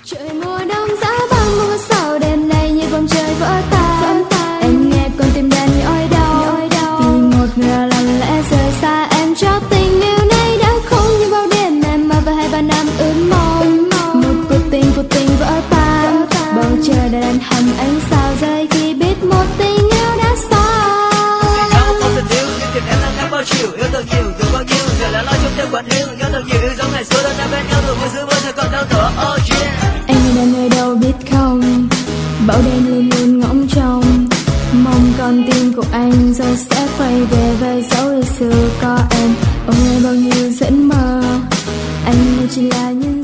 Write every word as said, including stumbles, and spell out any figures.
Trời mùa đông giá băng mưa sầu đêm nay như vòng trời vỡ tan. Em nghe con tim đàn nhói đau vì một người lặng lẽ rời xa em, cho tình yêu này đã không như bao đêm em mơ và hai ba năm ước mong. Một cuộc tình cuộc tình vỡ tan, bầu trời đã đàn hầm ánh sao rơi khi biết một tình yêu đã xa. Không không tình yêu nhưng tình em đang ngắm bao chiều, yêu thật nhiều từ bao nhiêu giờ là lo trong thêm quạt yêu, nhớ thật nhiều yêu giống ngày xưa ta bên nhau rồi mưa xưa mưa giờ còn đau thở. Oh yeah. Anh là người đâu biết không, bão đêm luôn luôn ngóng trông, mong con tim của anh rồi sẽ quay về với dấu yêu xưa có em. Ôi bao nhiêu giấc mơ, anh chỉ là nhân